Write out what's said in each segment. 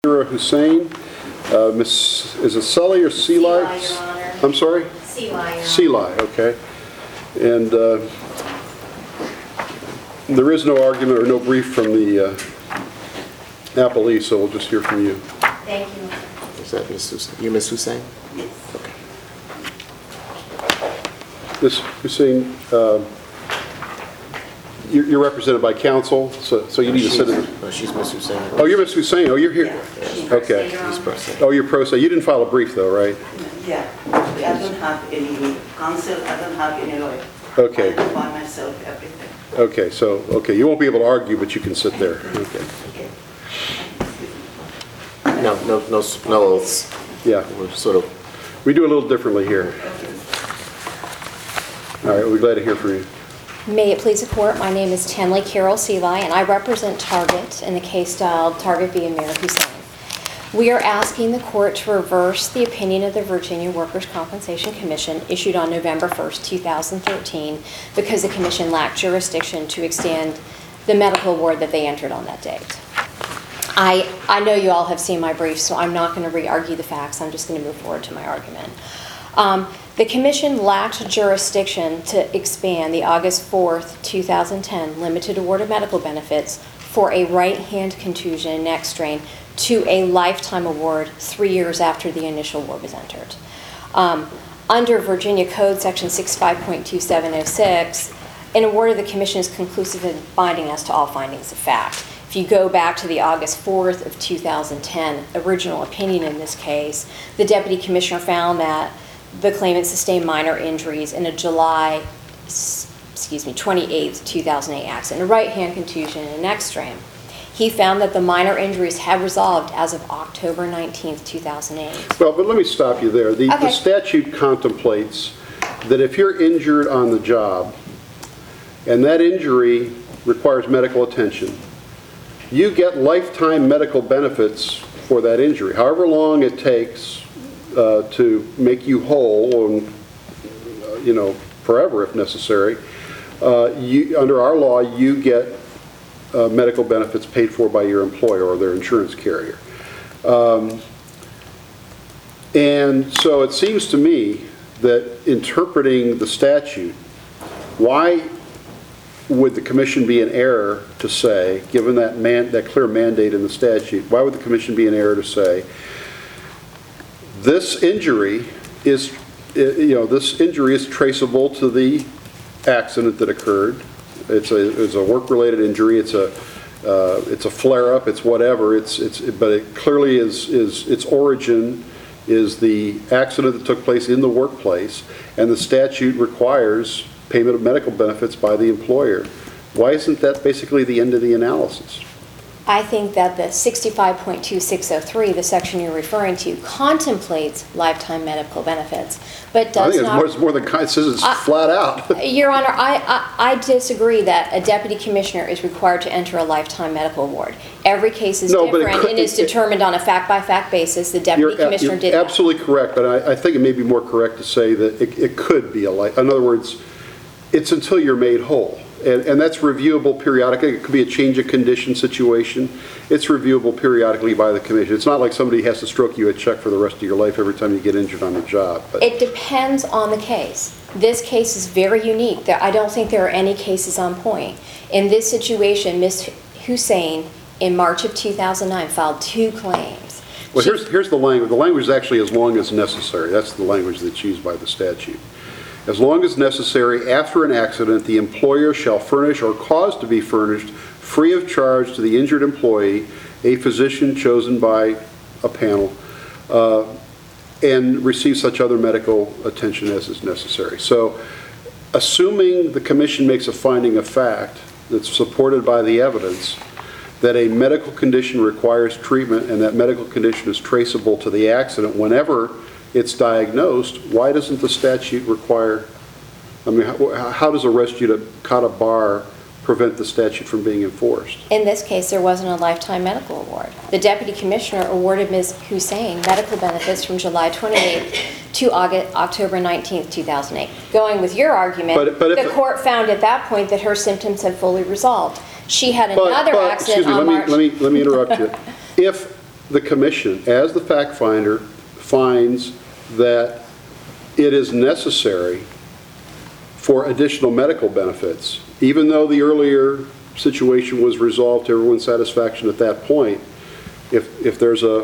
Hussein. Is it Sully or Seeli? Seeli, Your Honor. I'm sorry? Seeli, Your Honor. Seeli, okay. And there is no argument or no brief from the appellee, so we'll just hear from you. Thank you. Is that Ms. Hussein? You Ms. Hussein? Yes. Okay. Ms. Hussein, you're represented by counsel, so you need to sit in. No, she's Ms. Hussein. Oh, you're Ms. Hussein. Oh, you're here. Yeah, she's Okay. Your She's Honor. pro se. Oh, you're pro se. You didn't file a brief, though, right? Yeah, I don't have any counsel, I don't have any lawyer. Okay. I do by myself everything. Okay, you won't be able to argue, but you can sit there. Okay. No oaths. Yeah, We're sort of, we do a little differently here. All right, we're glad to hear from you. May it please the court, my name is Tenley Carol Seeli, and I represent Target in the case styled Target v. Amir Hussein. We are asking the court to reverse the opinion of the Virginia Workers' Compensation Commission issued on November 1st, 2013, because the commission lacked jurisdiction to extend the medical award that they entered on that date. I know you all have seen my brief, so I'm not going to re-argue the facts. I'm just going to move forward to my argument. The commission lacked jurisdiction to expand the August 4th, 2010 limited award of medical benefits for a right hand contusion and neck strain to a lifetime award 3 years after the initial award was entered. Under Virginia Code Section 65.2706, an award of the commission is conclusive and binding as to all findings of fact. If you go back to the August 4th of 2010 original opinion in this case, the deputy commissioner found that the claimant sustained minor injuries in a July 28th, 2008 accident, a right hand contusion and a neck strain. He found that the minor injuries had resolved as of October 19th, 2008. Well, but let me stop you there. The Okay. statute contemplates that if you're injured on the job and that injury requires medical attention, you get lifetime medical benefits for that injury, however long it takes to make you whole and, forever if necessary. Under our law, you get medical benefits paid for by your employer or their insurance carrier. And so it seems to me that interpreting the statute, why would the commission be in error to say, given that clear mandate in the statute, why would the commission be in error to say, this injury is traceable to the accident that occurred. It's a work-related injury. It's a flare-up. It's whatever. But it clearly is its origin is the accident that took place in the workplace, and the statute requires payment of medical benefits by the employer. Why isn't that basically the end of the analysis? I think that the 65.2603, the section you're referring to, contemplates lifetime medical benefits, but does not. It's more than it says it's flat out. Your Honor, I disagree that a deputy commissioner is required to enter a lifetime medical award. Every case is different and is determined on a fact-by-fact basis. The deputy commissioner did that. Absolutely correct, but I think it may be more correct to say that it could be in other words, it's until you're made whole. And that's reviewable periodically. It could be a change of condition situation. It's reviewable periodically by the commission. It's not like somebody has to stroke you a check for the rest of your life every time you get injured on the job. But It depends on the case. This case is very unique. I don't think there are any cases on point. In this situation, Ms. Hussein, in March of 2009, filed 2 claims. well, here's the language. The language is actually as long as necessary. That's the language that's used by the statute. As long as necessary, after an accident, the employer shall furnish or cause to be furnished, free of charge to the injured employee, a physician chosen by a panel, and receive such other medical attention as is necessary. So, assuming the commission makes a finding of fact that's supported by the evidence that a medical condition requires treatment and that medical condition is traceable to the accident whenever it's diagnosed, why doesn't the statute require, how does a res judicata bar prevent the statute from being enforced? In this case, there wasn't a lifetime medical award. The deputy commissioner awarded Ms. Hussein medical benefits from July 28th to October 19th, 2008. Going with your argument, the court found at that point that her symptoms had fully resolved. She had another accident on March. Let me interrupt you. If the commission, as the fact finder, finds that it is necessary for additional medical benefits, even though the earlier situation was resolved to everyone's satisfaction at that point, if there's a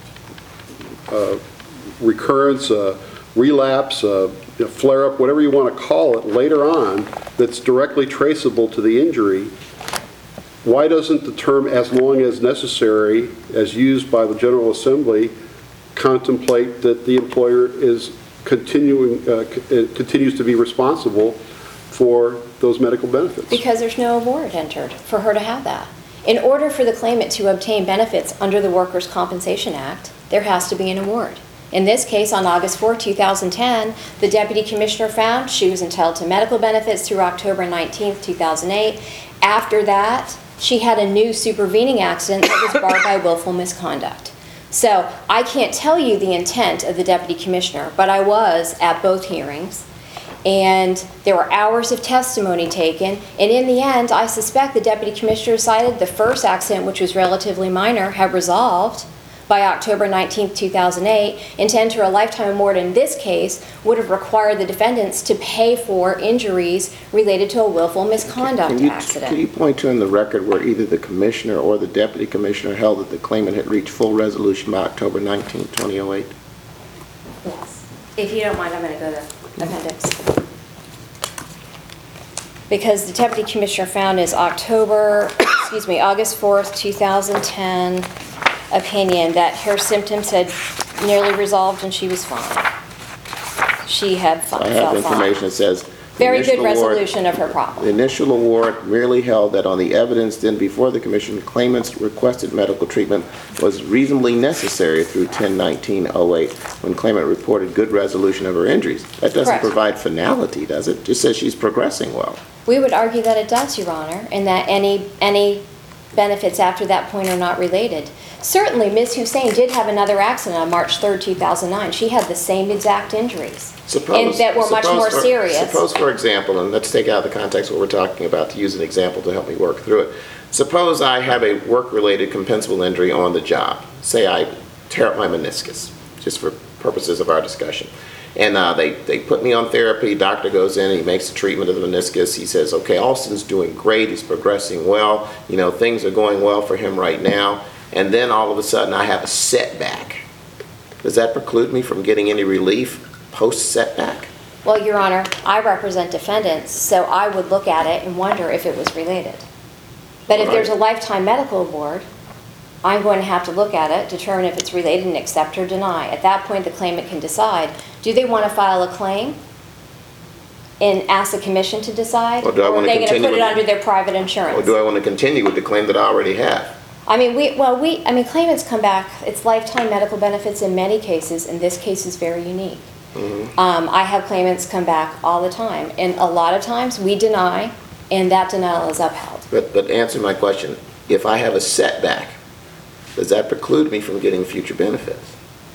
recurrence, a relapse, a flare-up, whatever you want to call it, later on, that's directly traceable to the injury, why doesn't the term "as long as necessary," as used by the General Assembly, contemplate that the employer is continues to be responsible for those medical benefits? Because there's no award entered for her to have that. In order for the claimant to obtain benefits under the Workers' Compensation Act, there has to be an award. In this case, on August 4, 2010, the Deputy Commissioner found she was entitled to medical benefits through October 19, 2008. After that, she had a new supervening accident that was barred by willful misconduct. So I can't tell you the intent of the Deputy Commissioner, but I was at both hearings, and there were hours of testimony taken, and in the end, I suspect the Deputy Commissioner decided the first accident, which was relatively minor, had resolved by October 19, 2008, and to enter a lifetime award in this case would have required the defendants to pay for injuries related to a willful misconduct accident. Can you point to in the record where either the commissioner or the deputy commissioner held that the claimant had reached full resolution by October 19, 2008? Yes. If you don't mind, I'm going to go to appendix. Because the Deputy Commissioner found his August 4th, 2010 opinion that her symptoms had nearly resolved and she was fine. She had I have information that says very good initial award- resolution of her problem. The initial award merely held that on the evidence then before the commission, claimant's requested medical treatment was reasonably necessary through 10/19/08 when claimant reported good resolution of her injuries. That doesn't Correct. provide finality, does it? Just says she's progressing well. We would argue that it does, Your Honor, and that any benefits after that point are not related. Certainly, Ms. Hussein did have another accident on March 3rd, 2009. She had the same exact injuries, and that were much more serious. Suppose, for example, and let's take out of the context what we're talking about to use an example to help me work through it. Suppose I have a work-related compensable injury on the job. Say I tear up my meniscus, just for purposes of our discussion. And they put me on therapy. Doctor goes in and he makes the treatment of the meniscus. He says, okay, Alston's doing great. He's progressing well. You know, things are going well for him right now. And then all of a sudden I have a setback. Does that preclude me from getting any relief post-setback? Well, Your Honor, I represent defendants, so I would look at it and wonder if it was related. But if there's a lifetime medical award, I'm going to have to look at it, determine if it's related, and accept or deny. At that point, the claimant can decide, do they want to file a claim and ask the commission to decide? Or do I Or are want to they going to continue put it with- under their private insurance? Or do I want to continue with the claim that I already have? I mean, claimants come back, it's lifetime medical benefits in many cases, and this case is very unique. I have claimants come back all the time, and a lot of times we deny, and that denial is upheld. But answer my question. If I have a setback, does that preclude me from getting future benefits?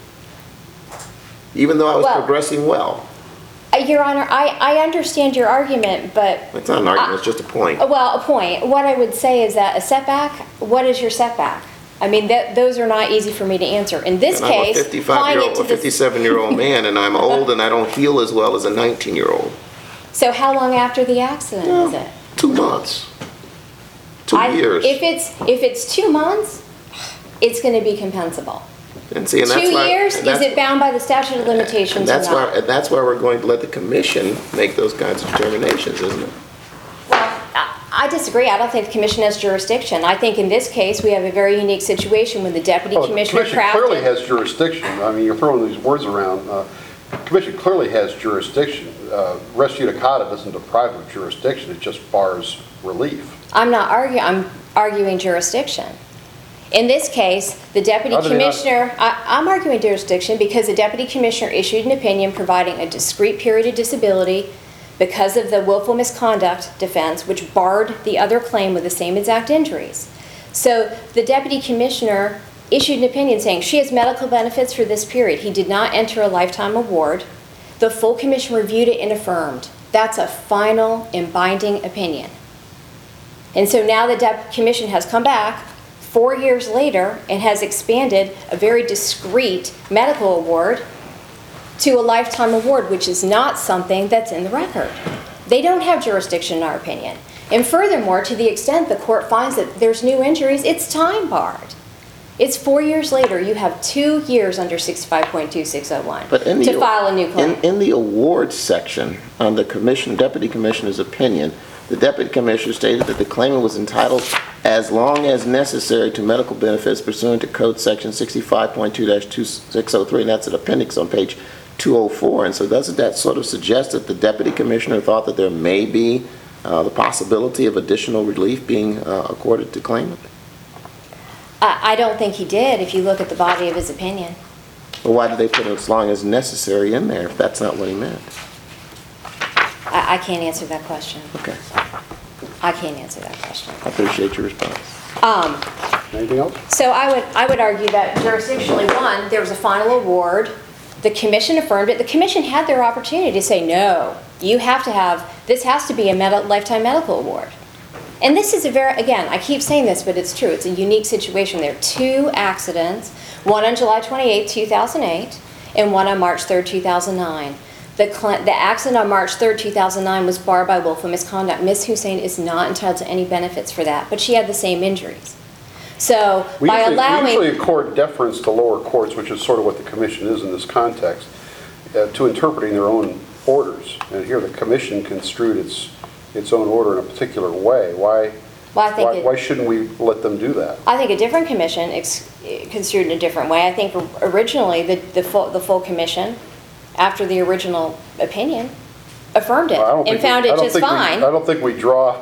Even though I was Well- progressing well. Your Honor, I understand your argument, but It's not an argument, it's just a point. well, a point. What I would say is that a setback, what is your setback? I mean, those are not easy for me to answer. In this And case, I'm a 57-year-old man, and I'm old and I don't heal as well as a 19-year-old. So how long after the accident is it? 2 months. 2 years. If it's 2 months, it's going to be compensable. And see, and that's 2 why- years, and is that's- it bound by the statute of limitations or not? And that's why we're going to let the commission make those kinds of determinations, isn't it? I disagree. I don't think the commission has jurisdiction. I think in this case, we have a very unique situation when the deputy Oh, the commissioner commission clearly crafted. has jurisdiction. I mean, you're throwing these words around. The commission clearly has jurisdiction. Res judicata doesn't deprive of jurisdiction, it just bars relief. I'm not arguing, I'm arguing jurisdiction. In this case, the deputy How do they not- commissioner, I'm arguing jurisdiction because the deputy commissioner issued an opinion providing a discrete period of disability because of the willful misconduct defense, which barred the other claim with the same exact injuries. So the deputy commissioner issued an opinion saying she has medical benefits for this period. He did not enter a lifetime award. The full commission reviewed it and affirmed. That's a final and binding opinion. And so now the commission has come back 4 years later, it has expanded a very discrete medical award to a lifetime award, which is not something that's in the record. They don't have jurisdiction, in our opinion. And furthermore, to the extent the court finds that there's new injuries, it's time barred. It's 4 years later. You have 2 years under 65.2601 But in the, to file a new claim. in the awards section, on the deputy commissioner's opinion, the deputy commissioner stated that the claimant was entitled as long as necessary to medical benefits pursuant to Code Section 65.2-2603, and that's an appendix on page 204. And so doesn't that sort of suggest that the deputy commissioner thought that there may be the possibility of additional relief being accorded to claimant? I don't think he did, if you look at the body of his opinion. Well, why did they put as long as necessary in there if that's not what he meant? I can't answer that question. Okay, I can't answer that question. I appreciate your response. Anything else? So I would argue that jurisdictionally, one, there was a final award. The commission affirmed it. The commission had their opportunity to say, no, you have to have, this has to be a lifetime medical award. And this is a very, again, I keep saying this, but it's true. It's a unique situation. There are 2 accidents, one on July 28, 2008, and one on March 3, 2009. The accident on March 3, 2009 was barred by willful misconduct. Ms. Hussein is not entitled to any benefits for that, but she had the same injuries. So We by allowing... We usually accord deference to lower courts, which is sort of what the commission is in this context, to interpreting their own orders. And here the commission construed its own order in a particular way. Why shouldn't we let them do that? I think a different commission construed in a different way. I think originally the full commission, after the original opinion, affirmed it and found it just fine. I don't think we draw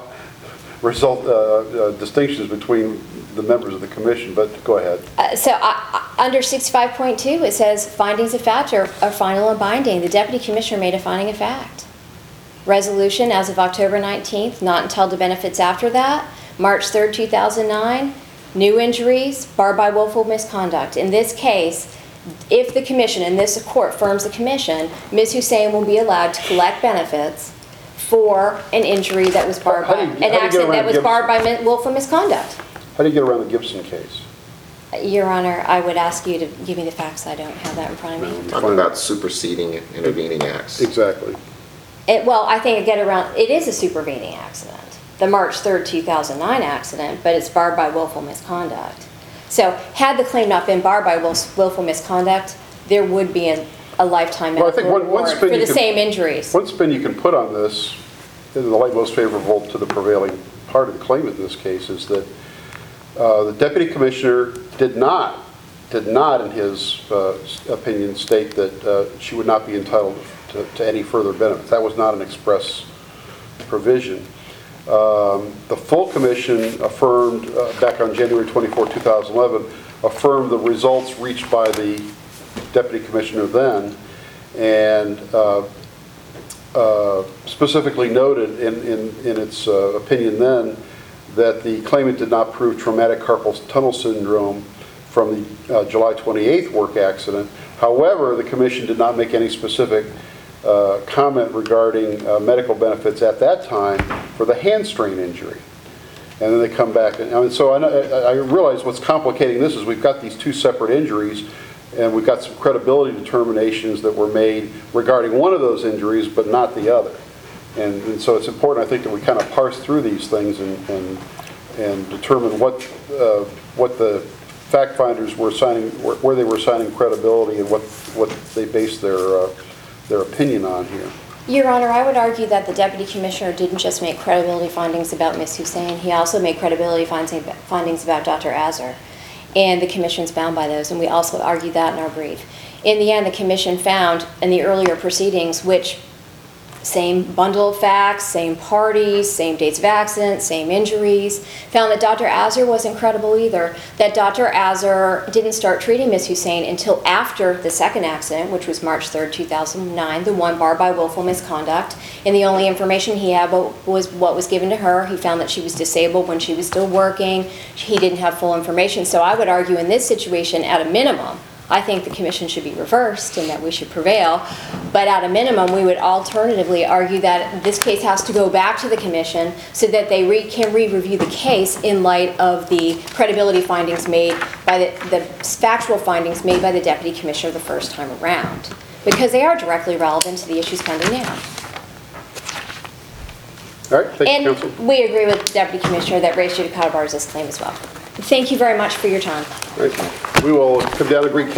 distinctions between the members of the commission, but go ahead. Under 65.2, it says findings of fact are final and binding. The deputy commissioner made a finding of fact. Resolution as of October 19th, not entitled to benefits after that. March 3rd, 2009, new injuries, barred by willful misconduct. In this case, if the commission, and this court affirms the commission, Ms. Hussein will be allowed to collect benefits for an injury that was barred by, an accident that was barred by willful misconduct. How do you get around the Gibson case? Your Honor, I would ask you to give me the facts. I don't have that in front of me. Talking about superseding intervening acts. Exactly. Well, I think it is a supervening accident, the March 3rd, 2009 accident, but it's barred by willful misconduct. So had the claim not been barred by willful misconduct, there would be a lifetime medical award for the same injuries. One spin you can put on this, in the light most favorable to the prevailing part of the claimant in this case, is that the deputy commissioner did not in his opinion state that she would not be entitled to any further benefits. That was not an express provision. The full commission affirmed, back on January 24, 2011, affirmed the results reached by the deputy commissioner then, and specifically noted in its opinion then that the claimant did not prove traumatic carpal tunnel syndrome from the July 28th work accident. However, the commission did not make any specific comment regarding medical benefits at that time for the hand strain injury. And then they come back. And so I realize what's complicating this is we've got these 2 separate injuries, and we've got some credibility determinations that were made regarding one of those injuries, but not the other. And so it's important, I think, that we kind of parse through these things and determine what the fact finders were assigning, where they were assigning credibility, and what they based their opinion on here. Your Honor, I would argue that the deputy commissioner didn't just make credibility findings about Ms. Hussein. He also made credibility findings about Dr. Azar, and the commission's bound by those, and we also argued that in our brief. In the end, the commission found in the earlier proceedings, which same bundle of facts, same parties, same dates of accident, same injuries, found that Dr. Azar wasn't credible either, that Dr. Azar didn't start treating Ms. Hussein until after the second accident, which was March 3rd, 2009, the one barred by willful misconduct, and the only information he had was what was given to her. He found that she was disabled when she was still working. He didn't have full information. So I would argue in this situation, at a minimum, I think the commission should be reversed and that we should prevail. But at a minimum, we would alternatively argue that this case has to go back to the commission so that they can re-review the case in light of the credibility findings made by the factual findings made by the deputy commissioner the first time around, because they are directly relevant to the issues pending now. All right, thank you, Counsel. And we agree with the deputy commissioner that res judicata bars this claim as well. Thank you very much for your time. All right, we will come down to Greek